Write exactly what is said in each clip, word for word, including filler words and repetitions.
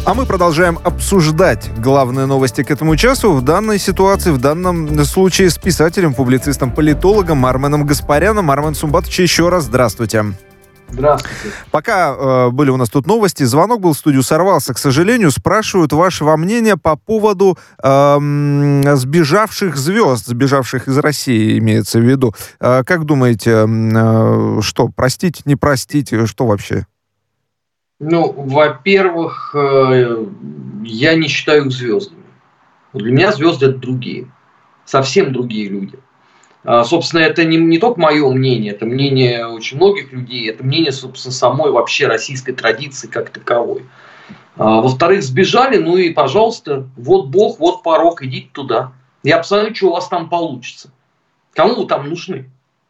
А мы продолжаем обсуждать главные новости к этому часу. В данной ситуации, в данном случае с писателем, публицистом, политологом Арменом Гаспаряном. Армен Сумбатович, еще раз здравствуйте. Здравствуйте. Пока э, были у нас тут новости, звонок был в студию, сорвался, к сожалению. Спрашивают вашего мнения по поводу э, сбежавших звезд, сбежавших из России, имеется в виду. Э, как думаете, э, что, простить, не простить, что вообще? Ну, во-первых, э, я не считаю их звездами. Для меня звезды — это другие, совсем другие люди. Собственно, это не, не только мое мнение, это мнение очень многих людей, это мнение, собственно, самой вообще российской традиции как таковой. Во-вторых, сбежали, ну и, пожалуйста, вот Бог, вот порог, идите туда. Я посмотрю, что у вас там получится. Кому вы там нужны?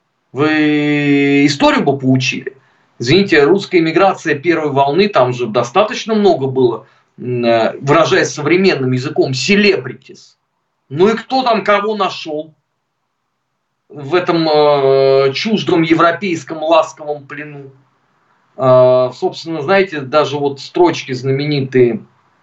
Вы историю бы поучили? Извините, русская эмиграция первой волны, там же достаточно много было, выражаясь современным языком, селебритис. Ну и кто там кого нашел в этом э, чуждом европейском ласковом плену? Э, собственно, знаете, даже вот строчки знаменитые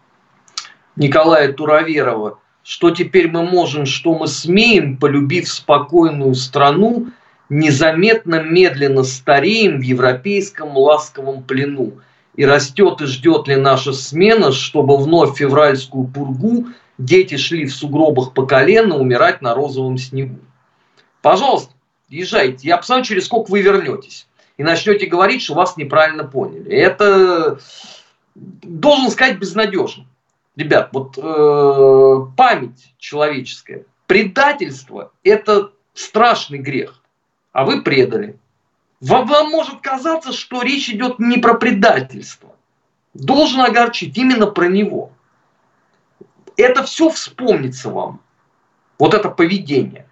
Николая Туроверова, что теперь мы можем, что мы смеем, полюбив спокойную страну, незаметно, медленно стареем в европейском ласковом плену. И растет и ждет ли наша смена, чтобы вновь в февральскую пургу дети шли в сугробах по колено умирать на розовом снегу. Пожалуйста, езжайте. Я посмотрю, через сколько вы вернетесь. И начнете говорить, что вас неправильно поняли. Это, должен сказать, безнадежно. Ребят, вот э, память человеческая, предательство – это страшный грех. А вы предали. Вам, вам может казаться, что речь идет не про предательство. Должен огорчить именно про него. Это все вспомнится вам. Вот это поведение.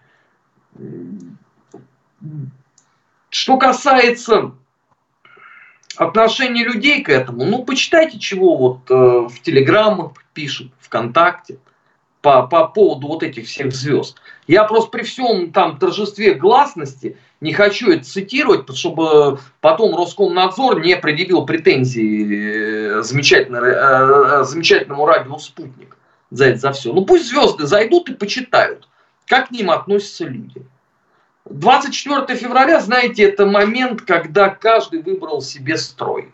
Что касается отношения людей к этому, ну, почитайте, чего вот э, в телеграммах пишут, ВКонтакте по, по поводу вот этих всех звезд. Я просто при всем там торжестве гласности не хочу это цитировать, чтобы потом Роскомнадзор не предъявил претензии замечательному, замечательному радио «Спутник» за это, за все. Ну, пусть звезды зайдут и почитают, как к ним относятся люди. двадцать четвёртого февраля, знаете, это момент, когда каждый выбрал себе строй.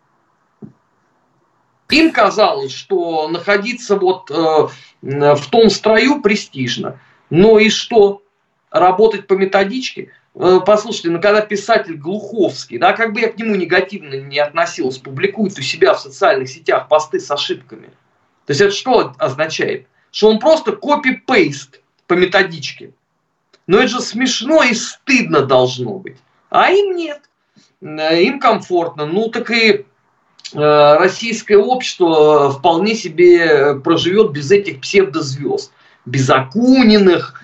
Им казалось, что находиться вот э, в том строю престижно. Ну и что? Работать по методичке? Э, послушайте, ну когда писатель Глуховский, да, как бы я к нему негативно не относился, публикует у себя в социальных сетях посты с ошибками. То есть это что означает? Что он просто копи-пейст по методичке. Но это же смешно и стыдно должно быть. А им нет. Им комфортно. Ну так и э, российское общество вполне себе проживет без этих псевдозвезд. Без Акуниных,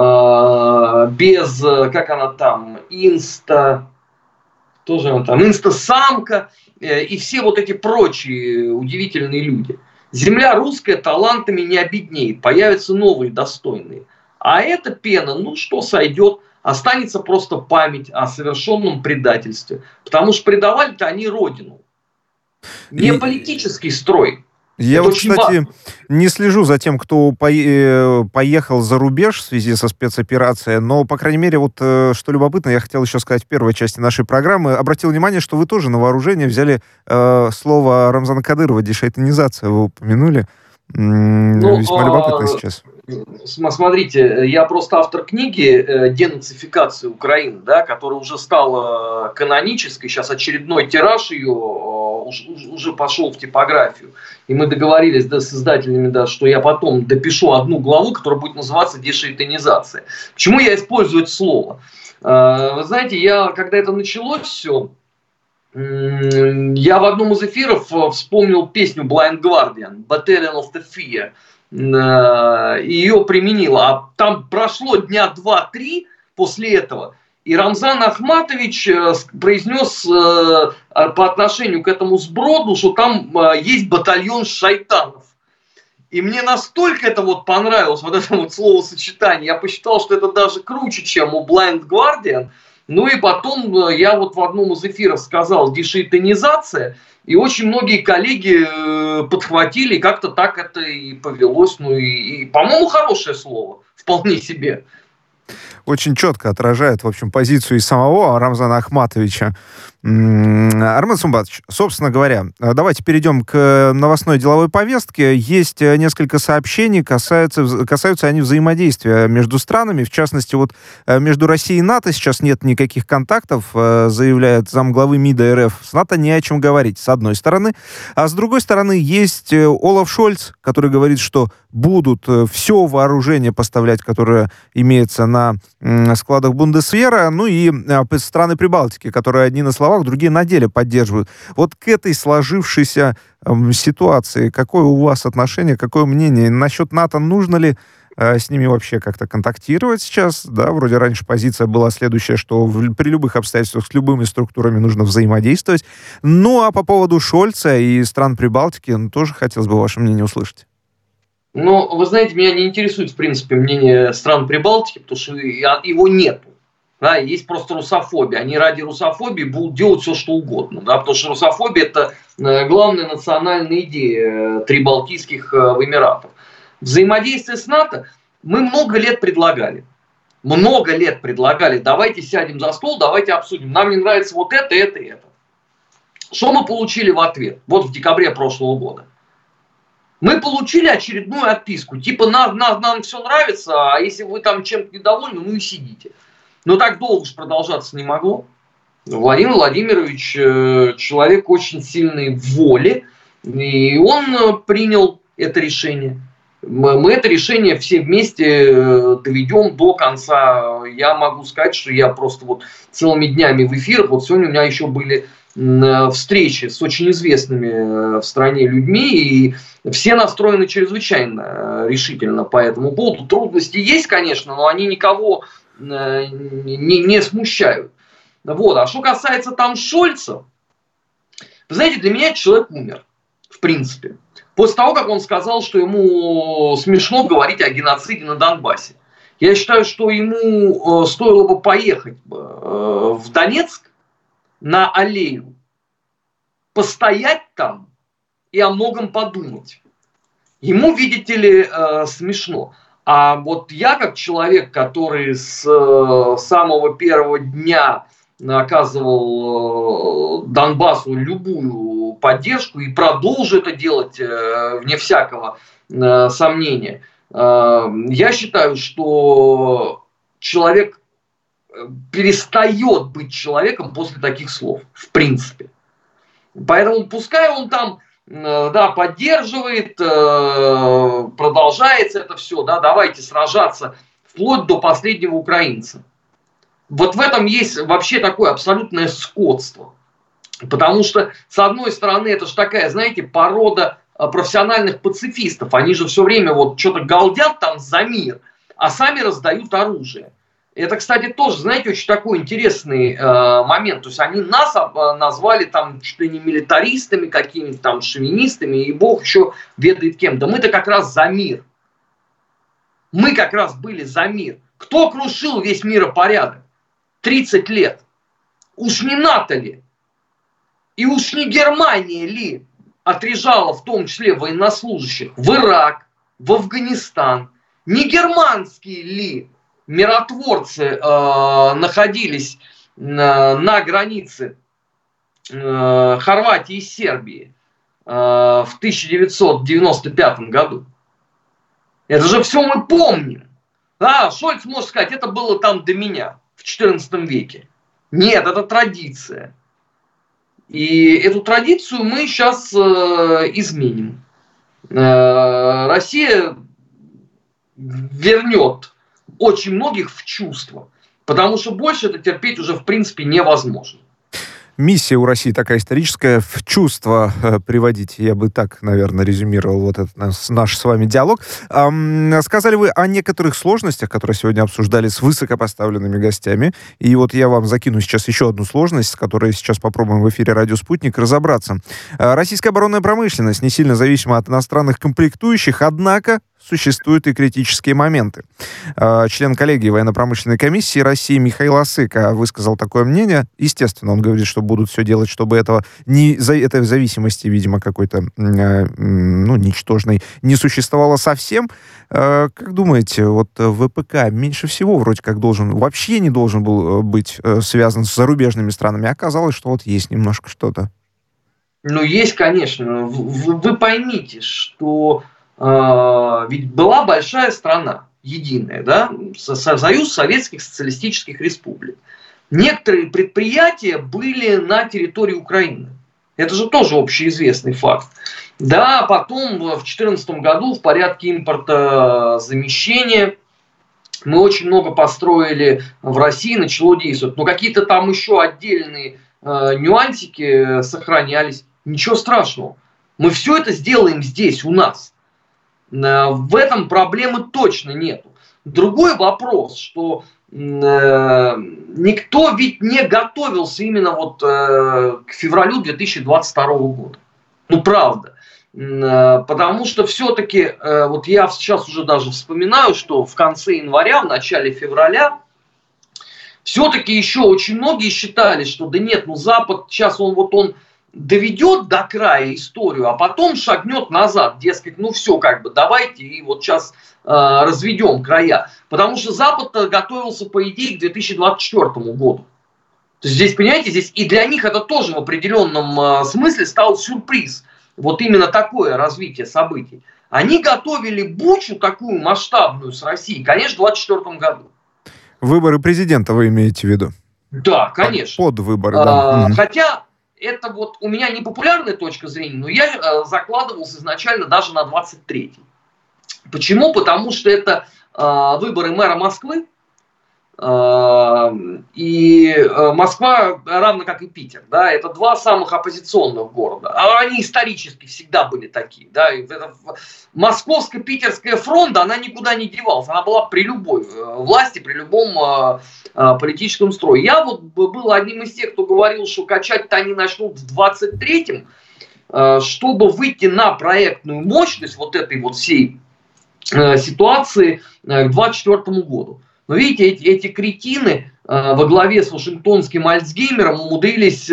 э, без, как она там, инста, тоже она там, инстасамка э, и все вот эти прочие удивительные люди. Земля русская талантами не обеднеет. Появятся новые достойные. А эта пена, ну что, сойдет, останется просто память о совершенном предательстве. Потому что предавали-то они родину. Не и... политический строй. Я вот, кстати, важно. не слежу за тем, кто поехал за рубеж в связи со спецоперацией, но, по крайней мере, вот что любопытно, я хотел еще сказать в первой части нашей программы, обратил внимание, что вы тоже на вооружение взяли э, слово Рамзана Кадырова, дешайтанизация, вы упомянули. Ну, весьма а... любопытно сейчас. Смотрите, я просто автор книги «Денацификация Украины», да, которая уже стала канонической. Сейчас очередной тираж ее уже, уже пошел в типографию. И мы договорились, да, с издателями, да, что я потом допишу одну главу, которая будет называться «Дешайтанизация». Почему я использую это слово? Вы знаете, я, когда это началось все, я в одном из эфиров вспомнил песню Blind Guardian «Battalion of the Fear». Ее применила. А там прошло дня два-три после этого, и Рамзан Ахматович произнес по отношению к этому сброду, что там есть батальон шайтанов. И мне настолько это вот понравилось, вот это вот словосочетание, я посчитал, что это даже круче, чем у Blind Guardian, Ну и потом я вот в одном из эфиров сказал дешейтонизация, и очень многие коллеги подхватили, как-то так это и повелось. Ну и, и по-моему, хорошее слово, вполне себе. Очень четко отражает, в общем, позицию и самого Рамзана Ахматовича. Армен Сумбатович, собственно говоря, давайте перейдем к новостной деловой повестке. Есть несколько сообщений, касаются, касаются они взаимодействия между странами. В частности, вот между Россией и НАТО сейчас нет никаких контактов, заявляет замглавы МИДа РФ. С НАТО не о чем говорить, с одной стороны. А с другой стороны, есть Олаф Шольц, который говорит, что будут все вооружение поставлять, которое имеется на складах Бундесвера, ну и страны Прибалтики, которые одни на словах, другие на деле поддерживают. Вот к этой сложившейся э, ситуации, какое у вас отношение, какое мнение? Насчет НАТО, нужно ли э, с ними вообще как-то контактировать сейчас? Да, вроде раньше позиция была следующая, что в, при любых обстоятельствах с любыми структурами нужно взаимодействовать. Ну, а по поводу Шольца и стран Прибалтики, ну, тоже хотелось бы ваше мнение услышать. Ну, вы знаете, меня не интересует, в принципе, мнение стран Прибалтики, потому что его нету. Да, есть просто русофобия. Они ради русофобии будут делать все, что угодно. Да, потому что русофобия – это главная национальная идея трибалтийских эмиратов. Взаимодействие с НАТО мы много лет предлагали. Много лет предлагали. Давайте сядем за стол, давайте обсудим. Нам не нравится вот это, это и это. Что мы получили в ответ? Вот в декабре прошлого года. Мы получили очередную отписку. Типа, нам, нам, нам все нравится, а если вы там чем-то недовольны, ну и сидите. Но так долго же продолжаться не могло. Владимир Владимирович человек очень сильной воли, и он принял это решение. Мы это решение все вместе доведем до конца. Я могу сказать, что я просто вот целыми днями в эфирах, вот сегодня у меня еще были встречи с очень известными в стране людьми, и все настроены чрезвычайно решительно по этому поводу. Трудности есть, конечно, но они никого Не, не смущают. Вот. А что касается там Шольца, вы знаете, для меня этот человек умер, в принципе. После того, как он сказал, что ему смешно говорить о геноциде на Донбассе. Я считаю, что ему стоило бы поехать в Донецк на аллею, постоять там и о многом подумать. Ему, видите ли, смешно. А вот я, как человек, который с э, самого первого дня оказывал э, Донбассу любую поддержку и продолжу это делать э, вне всякого э, сомнения, э, я считаю, что человек перестает быть человеком после таких слов, в принципе. Поэтому пускай он там да, поддерживает, продолжается это все, да, давайте сражаться вплоть до последнего украинца. Вот в этом есть вообще такое абсолютное скотство. Потому что, с одной стороны, это же такая, знаете, порода профессиональных пацифистов. Они же все время вот что-то галдят там за мир, а сами раздают оружие. Это, кстати, тоже, знаете, очень такой интересный э, момент. То есть они нас э, назвали там что ли не милитаристами, какими-то там шовинистами, и бог еще ведает кем. Да мы-то как раз за мир. Мы как раз были за мир. Кто крушил весь миропорядок? тридцать лет. Уж не НАТО ли? И уж не Германия ли отрежала в том числе военнослужащих в Ирак, в Афганистан? Не германские ли миротворцы э, находились э, на границе э, Хорватии и Сербии э, в тысяча девятьсот девяносто пятом году? Это же все мы помним. А, Шольц может сказать, это было там до меня, в четырнадцатом веке. Нет, это традиция. И эту традицию мы сейчас э, изменим. Э, Россия вернет очень многих в чувство, потому что больше это терпеть уже в принципе невозможно. Миссия у России такая историческая, в чувство э, приводить. Я бы так, наверное, резюмировал вот этот наш, наш с вами диалог. Эм, сказали вы о некоторых сложностях, которые сегодня обсуждали с высокопоставленными гостями. И вот я вам закину сейчас еще одну сложность, с которой сейчас попробуем в эфире «Радио Спутник» разобраться. Э, российская оборонная промышленность не сильно зависима от иностранных комплектующих, однако существуют и критические моменты. Член коллегии военно-промышленной комиссии России Михаил Осыка высказал такое мнение. Естественно, он говорит, что будут все делать, чтобы этого не, этой зависимости, видимо, какой-то ну, ничтожной не существовало совсем. Как думаете, вот ВПК меньше всего вроде как должен, вообще не должен был быть связан с зарубежными странами, а оказалось, что вот есть немножко что-то. Ну, есть, конечно. Вы, вы поймите, что э, ведь была большая страна, единая, да, Союз Советских Социалистических Республик. Некоторые предприятия были на территории Украины. Это же тоже общеизвестный факт. Да, потом в две тысячи четырнадцатом году в порядке импортозамещения мы очень много построили в России, начало действовать. Но какие-то там еще отдельные э, нюансики сохранялись. Ничего страшного. Мы все это сделаем здесь, у нас. В этом проблемы точно нету. Другой вопрос, что э, никто ведь не готовился именно вот э, к февралю две тысячи двадцать второго года. Ну, правда. Э, потому что все-таки, э, вот я сейчас уже даже вспоминаю, что в конце января, в начале февраля, все-таки еще очень многие считали, что да нет, ну Запад, сейчас он вот он доведет до края историю, а потом шагнет назад, дескать, ну все, как бы, давайте и вот сейчас э, разведем края. Потому что Запад готовился, по идее, к две тысячи двадцать четвёртому году. То есть здесь, понимаете, здесь и для них это тоже в определенном э, смысле стал сюрприз. Вот именно такое развитие событий. Они готовили бучу такую масштабную с Россией, конечно, в двадцать четвёртом году. Выборы президента вы имеете в виду? Да, конечно. Под выборы, да. А, хотя... Это вот у меня не популярная точка зрения, но я э, закладывался изначально даже на двадцать третий. Почему? Потому что это э, выборы мэра Москвы. Э, и э, Москва, равно как и Питер, да, это два самых оппозиционных города. А они исторически всегда были такие. Да, и это, Московско-Питерская фронта, она никуда не девалась. Она была при любой э, власти, при любом... Э, политическом строе. Я вот был одним из тех, кто говорил, что качать-то они начнут в двадцать третьем, чтобы выйти на проектную мощность вот этой вот всей ситуации к двадцать четвёртому году. Но видите, эти, эти кретины во главе с вашингтонским Альцгеймером умудрились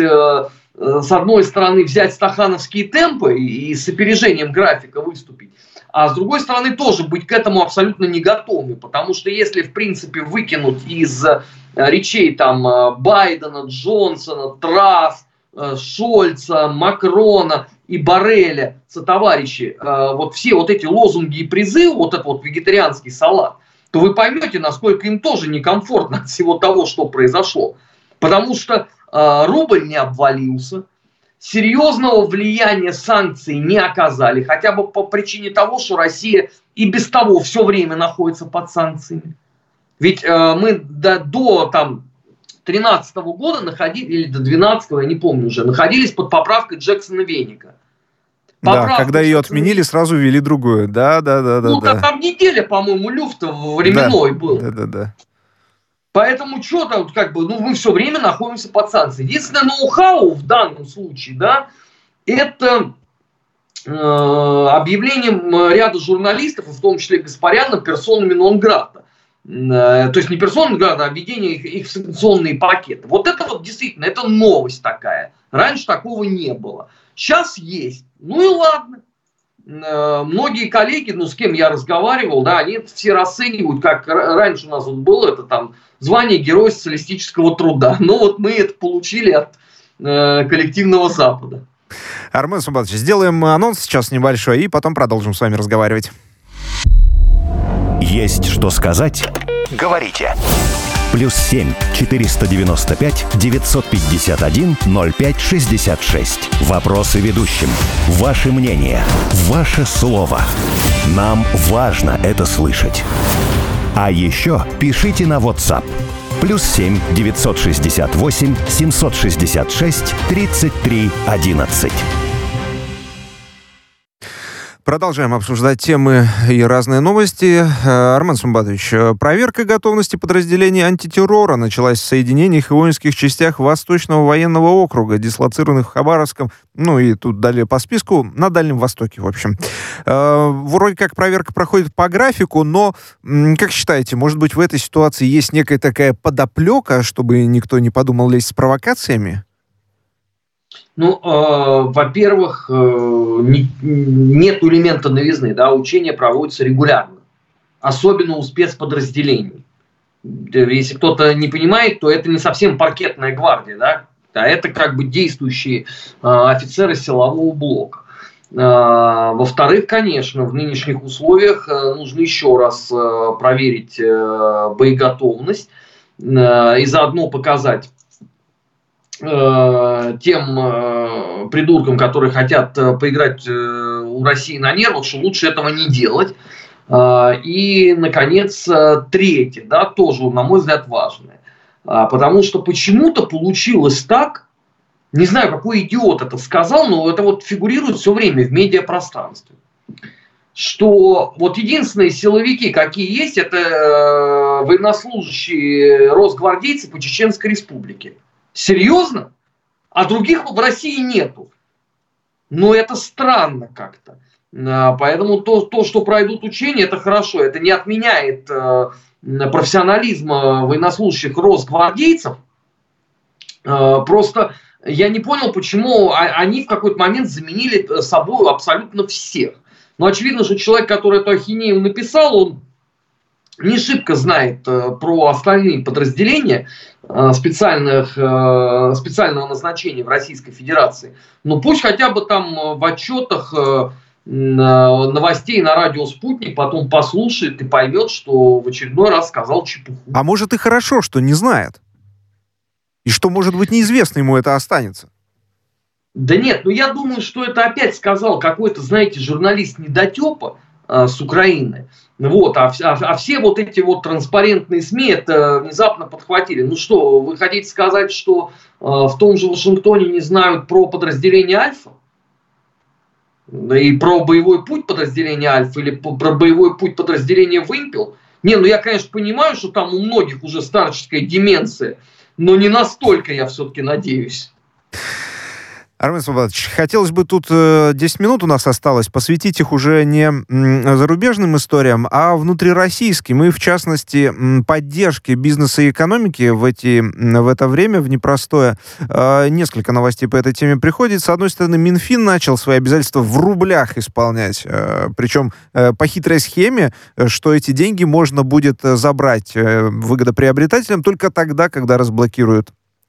с одной стороны взять стахановские темпы и с опережением графика выступить, а с другой стороны тоже быть к этому абсолютно не готовыми, потому что если, в принципе, выкинуть из речей там Байдена, Джонсона, Трасс, Шольца, Макрона и Борреля, сотоварищи, вот все вот эти лозунги и призывы, вот этот вот вегетарианский салат, то вы поймете, насколько им тоже некомфортно от всего того, что произошло. Потому что рубль не обвалился, серьезного влияния санкции не оказали, хотя бы по причине того, что Россия и без того все время находится под санкциями. Ведь э, мы до, до там, тринадцатого года находились, или до двенадцатого, я не помню уже, находились под поправкой Джексона-Веника. Поправка, да, когда ее отменили, сразу ввели другую. Да, да, да. Ну, да, да, там неделя, по-моему, люфта временной да, был. Да, да, да. Поэтому что там, как бы, ну, мы все время находимся под санкциями. Единственное ноу-хау в данном случае, да, это э, объявлением ряда журналистов, в том числе Гаспаряна, персонами нон-грата. Э, то есть не персонами нон-грата, а введение их, их в санкционные пакеты. Вот это вот действительно, это новость такая. Раньше такого не было. Сейчас есть. Ну и ладно. Многие коллеги, ну, с кем я разговаривал, да, они все расценивают, как раньше у нас вот было, это там звание Героя социалистического труда. Но вот мы это получили от э, коллективного Запада. Армен Сумбатович, сделаем анонс сейчас небольшой и потом продолжим с вами разговаривать. Есть что сказать? Говорите. Плюс семь четыреста девяносто пять девятьсот пятьдесят один ноль пять шестьдесят шесть. Вопросы ведущим. Ваше мнение. Ваше слово. Нам важно это слышать. А еще пишите на WhatsApp. Плюс семь девятьсот шестьдесят восемь семьсот шестьдесят шесть тридцать три одиннадцать. Продолжаем обсуждать темы и разные новости. Армен Сумбатович, проверка готовности подразделений антитеррора началась в соединениях и воинских частях Восточного военного округа, дислоцированных в Хабаровском, ну и тут далее по списку, на Дальнем Востоке, в общем. Вроде как проверка проходит по графику, но, как считаете, может быть, в этой ситуации есть некая такая подоплека, чтобы никто не подумал лезть с провокациями? Ну, э, во-первых, э, не, нет элемента новизны, да, учения проводятся регулярно, особенно у спецподразделений. Если кто-то не понимает, то это не совсем паркетная гвардия, да, а это как бы действующие э, офицеры силового блока. Э, во-вторых, конечно, в нынешних условиях э, нужно еще раз э, проверить э, боеготовность э, и заодно показать тем э, придуркам, которые хотят э, поиграть э, у России на нервах, что лучше этого не делать. Э, и, наконец, э, третье, да, тоже, на мой взгляд, важное. Э, потому что почему-то получилось так, не знаю, какой идиот это сказал, но это вот фигурирует все время в медиапространстве, что вот единственные силовики, какие есть, это э, военнослужащие росгвардейцы по Чеченской Республике. Серьезно? А других в России нету. Но это странно как-то. Поэтому то, то, что пройдут учения, это хорошо. Это не отменяет э, профессионализма военнослужащих росгвардейцев. Э, просто я не понял, почему они в какой-то момент заменили собой абсолютно всех. Но очевидно, что человек, который эту ахинею написал, он не шибко знает э, про остальные подразделения э, специальных, э, специального назначения в Российской Федерации. Но пусть хотя бы там в отчетах э, новостей на радио «Спутник» потом послушает и поймет, что в очередной раз сказал чепуху. А может и хорошо, что не знает. И что, может быть, неизвестно ему это останется. Да нет, ну я думаю, что это опять сказал какой-то, знаете, журналист-недотепа э, с Украины. Вот, а, а, а все вот эти вот транспарентные СМИ это внезапно подхватили. Ну что, вы хотите сказать, что э, в том же Вашингтоне не знают про подразделение Альфа? И про боевой путь подразделения Альфа или про боевой путь подразделения Вымпел? Не, ну я, конечно, понимаю, что там у многих уже старческая деменция, но не настолько, я все-таки надеюсь. Армен Сумбатович, хотелось бы тут десять минут у нас осталось посвятить их уже не зарубежным историям, а внутрироссийским, и в частности поддержке бизнеса и экономики в, эти, в это время, в непростое. Несколько новостей по этой теме приходит. С одной стороны, Минфин начал свои обязательства в рублях исполнять, причем по хитрой схеме, что эти деньги можно будет забрать выгодоприобретателям только тогда, когда разблокируют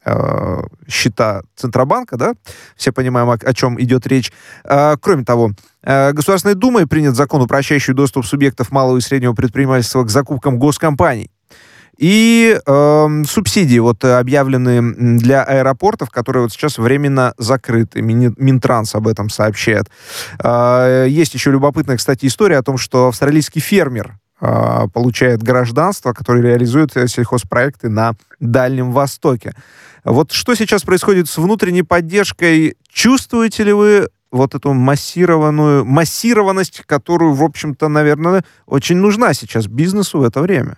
счета Центробанка, да? Все понимаем, о, о чем идет речь. А, кроме того, Государственной Думой принят закон, упрощающий доступ субъектов малого и среднего предпринимательства к закупкам госкомпаний. И э, субсидии вот объявлены для аэропортов, которые вот сейчас временно закрыты. Мин, Минтранс об этом сообщает. Э, есть еще любопытная, кстати, история о том, что австралийский фермер э, получает гражданство, который реализует сельхозпроекты на Дальнем Востоке. Вот что сейчас происходит с внутренней поддержкой? Чувствуете ли вы вот эту массированную массированность, которую, в общем-то, наверное, очень нужна сейчас бизнесу в это время?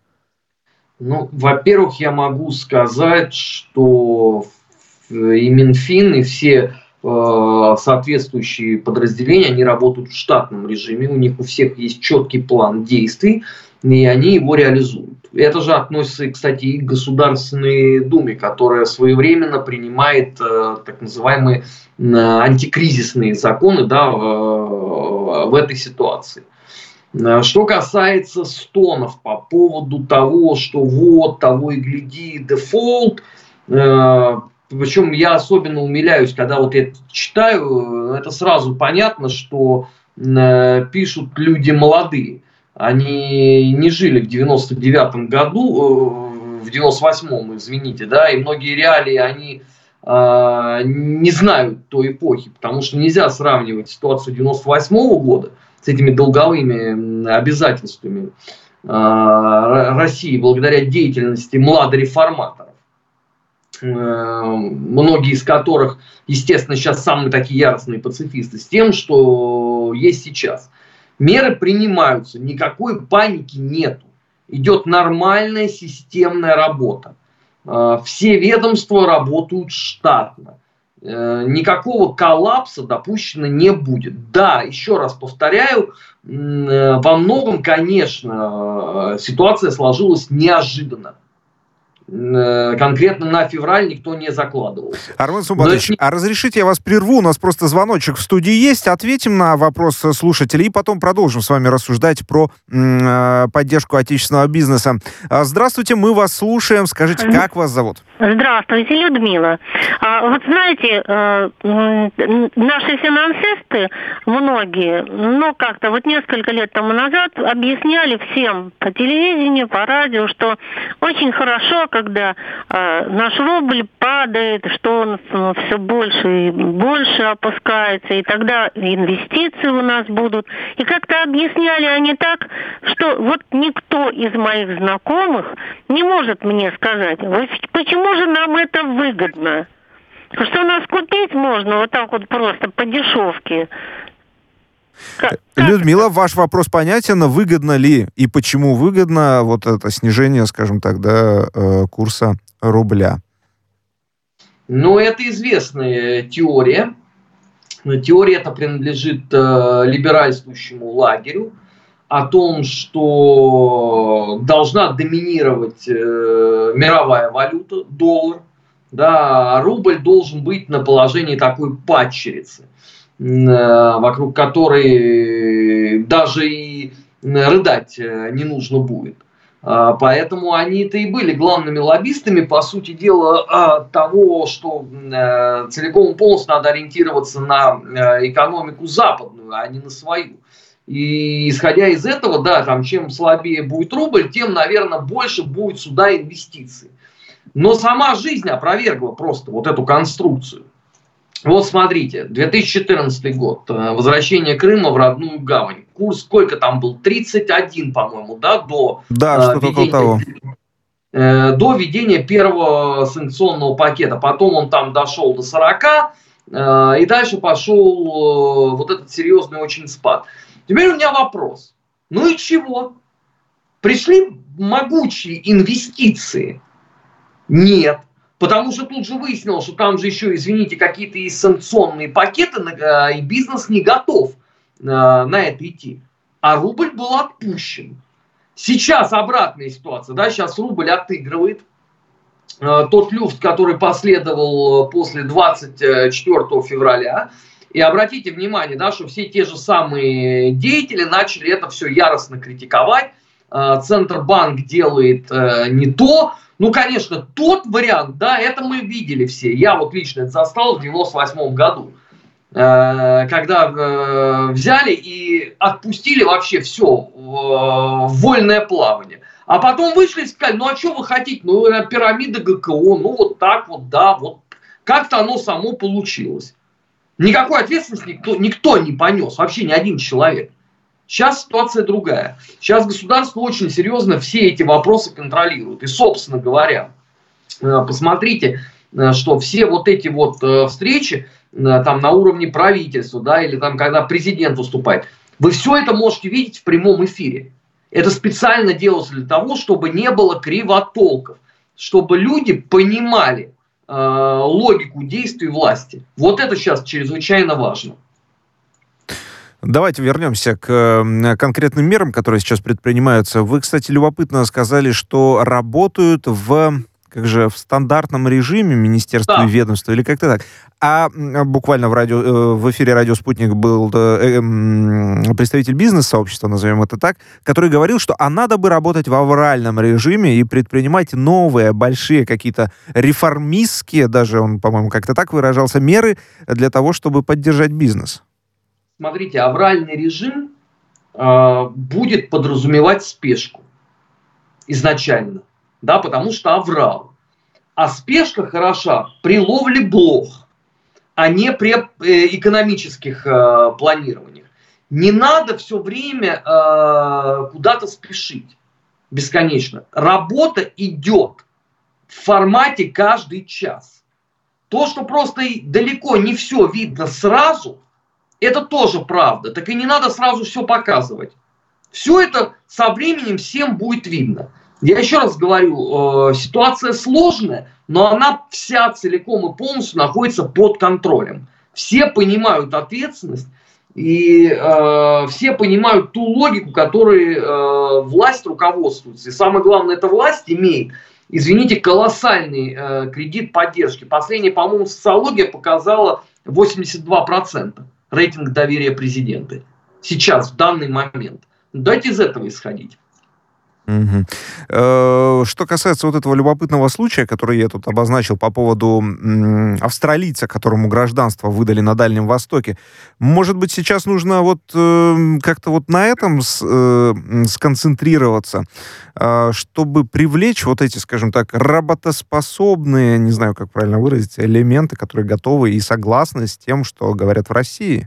Ну, во-первых, я могу сказать, что и Минфин, и все э, соответствующие подразделения, они работают в штатном режиме, у них у всех есть четкий план действий, и они его реализуют. Это же относится, кстати, и к Государственной Думе, которая своевременно принимает э, так называемые э, антикризисные законы, да, э, в этой ситуации. Что касается стонов по поводу того, что вот, того и гляди, дефолт, э, причем я особенно умиляюсь, когда вот это читаю, это сразу понятно, что э, пишут люди молодые. Они не жили в девяносто девятом году, э, в девяносто восьмом, извините, да, и многие реалии они э, не знают той эпохи, потому что нельзя сравнивать ситуацию девяносто восьмого года с этими долговыми обязательствами э, России благодаря деятельности младореформаторов многие из которых, естественно, сейчас самые такие яростные пацифисты, с тем, что есть сейчас. Меры принимаются, никакой паники нету. Идет нормальная системная работа. Все ведомства работают штатно. Никакого коллапса допущено не будет. Да, еще раз повторяю, во многом, конечно, ситуация сложилась неожиданно. Конкретно на февраль никто не закладывался. Армен Сумбатович, это... а разрешите я вас прерву? У нас просто звоночек в студии есть. Ответим на вопрос слушателей и потом продолжим с вами рассуждать про м- поддержку отечественного бизнеса. Здравствуйте, мы вас слушаем. Скажите, как вас зовут? Здравствуйте, Людмила. А, вот знаете, наши финансисты, многие, ну как-то вот несколько лет тому назад объясняли всем по телевидению, по радио, что очень хорошо, когда э, наш рубль падает, что он э, все больше и больше опускается, и тогда инвестиции у нас будут. И как-то объясняли они так, что вот никто из моих знакомых не может мне сказать, почему же нам это выгодно? Что у нас купить можно вот так вот просто по дешевке. Как? Людмила, ваш вопрос понятен. Выгодно ли и почему выгодно вот это снижение, скажем так, да, курса рубля? Ну, это известная теория. Теория эта принадлежит э, либеральствующему лагерю о том, что должна доминировать э, мировая валюта, доллар, да, а рубль должен быть на положении такой падчерицы, вокруг которой даже и рыдать не нужно будет. Поэтому они-то и были главными лоббистами, по сути дела, того, что целиком и полностью надо ориентироваться на экономику западную, а не на свою. И исходя из этого, да, там, чем слабее будет рубль, тем, наверное, больше будет сюда инвестиций. Но сама жизнь опровергла просто вот эту конструкцию. Вот смотрите, две тысячи четырнадцатый год, возвращение Крыма в родную гавань. Курс сколько там был? тридцать один, по-моему, да, до, да, э, введения, того. Э, до введения первого санкционного пакета. Потом он там дошел до сорока, э, и дальше пошел э, вот этот серьезный очень спад. Теперь у меня вопрос. Ну и чего? Пришли могучие инвестиции? Нет. Потому что тут же выяснилось, что там же еще, извините, какие-то и санкционные пакеты, и бизнес не готов на это идти. А рубль был отпущен. Сейчас обратная ситуация. Да? Сейчас рубль отыгрывает. Тот люфт, который последовал после двадцать четвёртого февраля. И обратите внимание, да, что все те же самые деятели начали это все яростно критиковать. Центробанк делает не то. Ну, конечно, тот вариант, да, это мы видели все. Я вот лично это застал в девяносто восьмом году, когда взяли и отпустили вообще все в вольное плавание. А потом вышли и сказали, ну, а что вы хотите? Ну, пирамида ГКО, ну, вот так вот, да, вот как-то оно само получилось. Никакой ответственности никто, никто не понес, вообще ни один человек. Сейчас ситуация другая. Сейчас государство очень серьезно все эти вопросы контролирует. И, собственно говоря, посмотрите, что все вот эти вот встречи там на уровне правительства, да, или там когда президент выступает, вы все это можете видеть в прямом эфире. Это специально делается для того, чтобы не было кривотолков, чтобы люди понимали э, логику действий власти. Вот это сейчас чрезвычайно важно. Давайте вернемся к конкретным мерам, которые сейчас предпринимаются. Вы, кстати, любопытно сказали, что работают в, как же, в стандартном режиме министерства да. и ведомства, или как-то так. А буквально в, радио, в эфире «Радио Спутник» был представитель бизнес-сообщества, назовем это так, который говорил, что а надо бы работать в авральном режиме и предпринимать новые, большие какие-то реформистские, даже он, по-моему, как-то так выражался, меры для того, чтобы поддержать бизнес. Смотрите, авральный режим э, будет подразумевать спешку изначально, да, потому что аврал. А спешка хороша при ловле блох, а не при э, экономических э, планированиях. Не надо все время э, куда-то спешить бесконечно. Работа идет. в формате каждый час. То, что просто далеко не все видно сразу, это тоже правда. Так и не надо сразу все показывать. Все это со временем всем будет видно. Я еще раз говорю, э, ситуация сложная, но она вся целиком и полностью находится под контролем. Все понимают ответственность, и э, все понимают ту логику, которой э, власть руководствуется. И самое главное, эта власть имеет, извините, колоссальный э, кредит поддержки. Последняя, по-моему, социология показала восемьдесят два процента рейтинг доверия президенту. Сейчас, в данный момент. Дайте из этого исходить. Угу. Что касается вот этого любопытного случая, который я тут обозначил по поводу австралийца, которому гражданство выдали на Дальнем Востоке, может быть, сейчас нужно вот как-то вот на этом сконцентрироваться, чтобы привлечь вот эти, скажем так, работоспособные, не знаю, как правильно выразиться, элементы, которые готовы и согласны с тем, что говорят в России?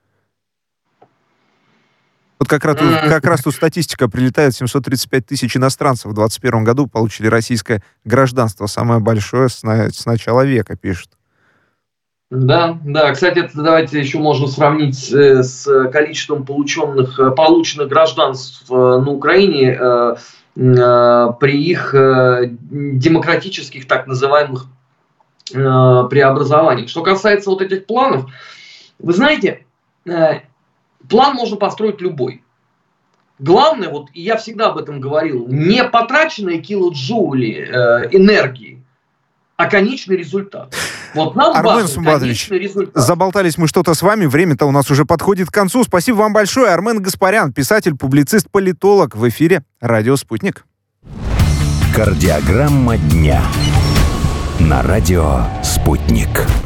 Вот как раз, как раз тут статистика прилетает, семьсот тридцать пять тысяч иностранцев в двадцать первом году получили российское гражданство. Самое большое с, на, с начала века, пишет. Да, да. Кстати, это давайте еще можно сравнить с количеством полученных, полученных гражданств на Украине при их демократических так называемых преобразованиях. Что касается вот этих планов, вы знаете, план можно построить любой. Главное, вот и я всегда об этом говорил, не потраченные килоджоули э, энергии, а конечный результат. Вот нам Армен Сумбатович, заболтались мы что-то с вами, время-то у нас уже подходит к концу. Спасибо вам большое. Армен Гаспарян, писатель, публицист, политолог, в эфире «Радио Спутник». Кардиограмма дня на «Радио Спутник».